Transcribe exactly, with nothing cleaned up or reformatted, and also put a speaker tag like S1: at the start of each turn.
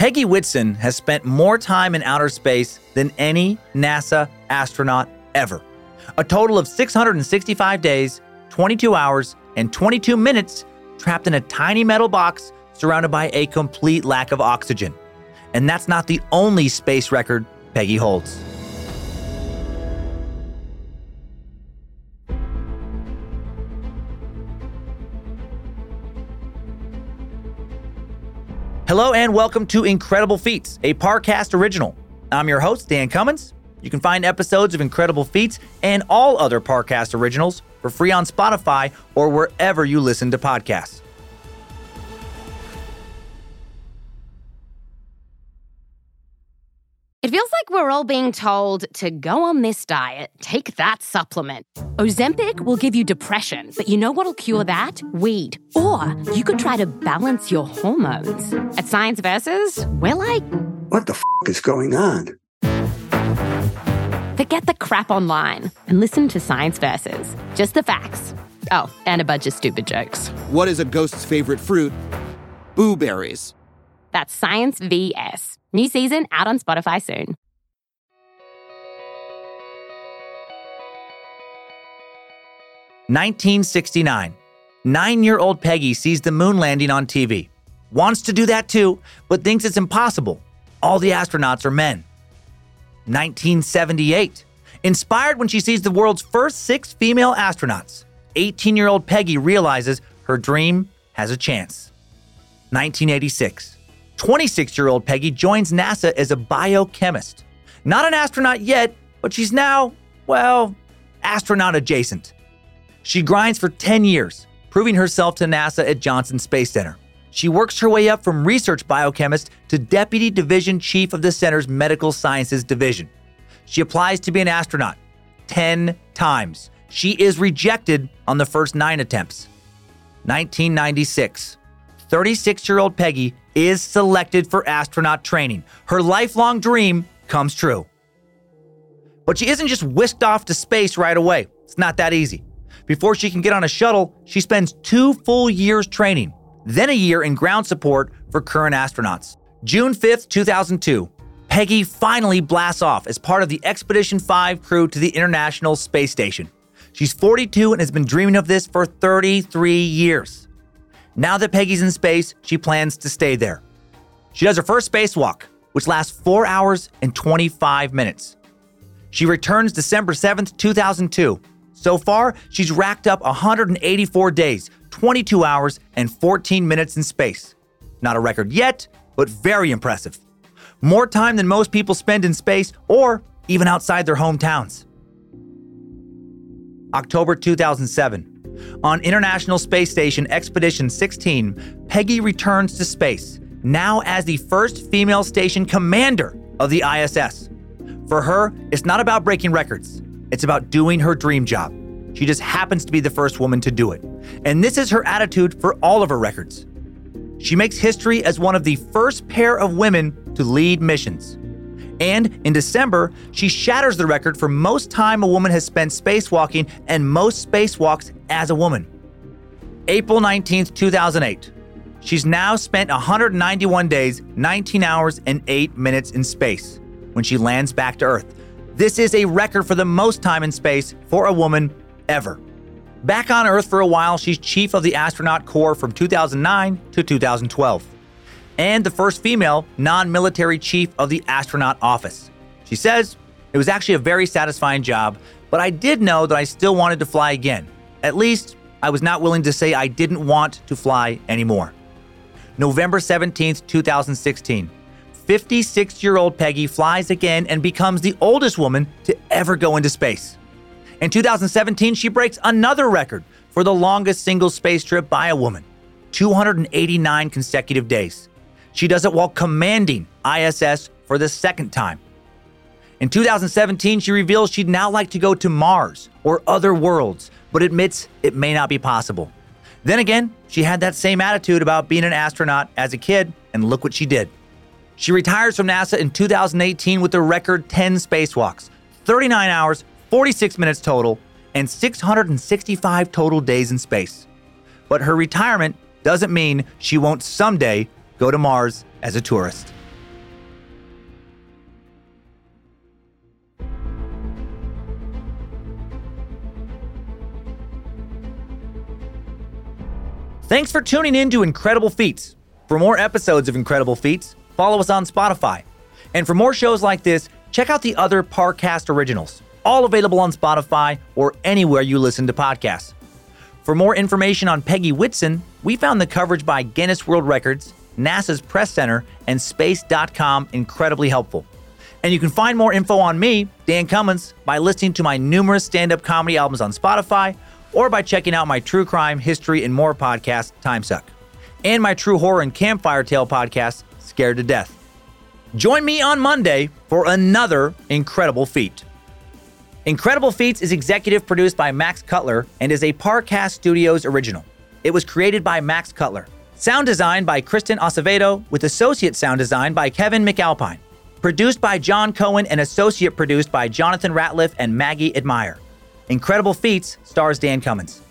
S1: Peggy Whitson has spent more time in outer space than any NASA astronaut ever. A total of six hundred sixty-five days, twenty-two hours, and twenty-two minutes trapped in a tiny metal box surrounded by a complete lack of oxygen. And that's not the only space record Peggy holds. Hello and welcome to Incredible Feats, a Parcast original. I'm your host, Dan Cummins. You can find episodes of Incredible Feats and all other Parcast originals for free on Spotify or wherever you listen to podcasts.
S2: It feels like we're all being told to go on this diet, take that supplement. Ozempic will give you depression, but you know what'll cure that? Weed. Or you could try to balance your hormones. At Science Versus, we're like...
S3: What the f*** is going on?
S2: Forget the crap online and listen to Science Versus. Just the facts. Oh, and a bunch of stupid jokes.
S4: What is a ghost's favorite fruit? Blueberries.
S2: That's Science V S. New season out on Spotify soon.
S1: nineteen sixty-nine. Nine-year-old Peggy sees the moon landing on T V. Wants to do that too, but thinks it's impossible. All the astronauts are men. nineteen seventy-eight. Inspired when she sees the world's first six female astronauts, eighteen-year-old Peggy realizes her dream has a chance. nineteen eighty-six. twenty-six-year-old Peggy joins NASA as a biochemist. Not an astronaut yet, but she's now, well, astronaut adjacent. She grinds for ten years, proving herself to NASA at Johnson Space Center. She works her way up from research biochemist to deputy division chief of the center's medical sciences division. She applies to be an astronaut ten times. She is rejected on the first nine attempts. nineteen ninety-six. thirty-six-year-old Peggy is selected for astronaut training. Her lifelong dream comes true. But she isn't just whisked off to space right away. It's not that easy. Before she can get on a shuttle, she spends two full years training, then a year in ground support for current astronauts. June fifth, two thousand two, Peggy finally blasts off as part of the Expedition five crew to the International Space Station. She's forty-two and has been dreaming of this for thirty-three years. Now that Peggy's in space, she plans to stay there. She does her first spacewalk, which lasts four hours and twenty-five minutes. She returns December seventh, two thousand two. So far, she's racked up one hundred eighty-four days, twenty-two hours, and fourteen minutes in space. Not a record yet, but very impressive. More time than most people spend in space or even outside their hometowns. October two thousand seven. On International Space Station Expedition sixteen, Peggy returns to space, now as the first female station commander of the I S S. For her, it's not about breaking records. It's about doing her dream job. She just happens to be the first woman to do it. And this is her attitude for all of her records. She makes history as one of the first pair of women to lead missions. And in December, she shatters the record for most time a woman has spent spacewalking and most spacewalks as a woman. April nineteenth, two thousand eight. She's now spent one hundred ninety-one days, nineteen hours, and eight minutes in space when she lands back to Earth. This is a record for the most time in space for a woman ever. Back on Earth for a while, she's chief of the astronaut corps from two thousand nine to two thousand twelve. And the first female non-military chief of the astronaut office. She says, "It was actually a very satisfying job, but I did know that I still wanted to fly again. At least, I was not willing to say I didn't want to fly anymore." November seventeenth, two thousand sixteen. fifty-six-year-old Peggy flies again and becomes the oldest woman to ever go into space. In two thousand seventeen, she breaks another record for the longest single space trip by a woman, two hundred eighty-nine consecutive days. She does it while commanding I S S for the second time. In two thousand seventeen, she reveals she'd now like to go to Mars or other worlds, but admits it may not be possible. Then again, she had that same attitude about being an astronaut as a kid, and look what she did. She retires from NASA in two thousand eighteen with a record ten spacewalks, thirty-nine hours, forty-six minutes total, and six hundred sixty-five total days in space. But her retirement doesn't mean she won't someday go to Mars as a tourist. Thanks for tuning in to Incredible Feats. For more episodes of Incredible Feats, follow us on Spotify. And for more shows like this, check out the other Parcast originals, all available on Spotify or anywhere you listen to podcasts. For more information on Peggy Whitson, we found the coverage by Guinness World Records, NASA's Press Center, and Space dot com incredibly helpful. And you can find more info on me, Dan Cummins, by listening to my numerous stand-up comedy albums on Spotify or by checking out my true crime, history, and more podcast, Timesuck, and my true horror and campfire tale podcast, Scared to Death. Join me on Monday for another Incredible Feat. Incredible Feats is executive produced by Max Cutler and is a Parcast Studios original. It was created by Max Cutler. Sound design by Kristen Acevedo with associate sound design by Kevin McAlpine. Produced by John Cohen and associate produced by Jonathan Ratliff and Maggie Admire. Incredible Feats stars Dan Cummins.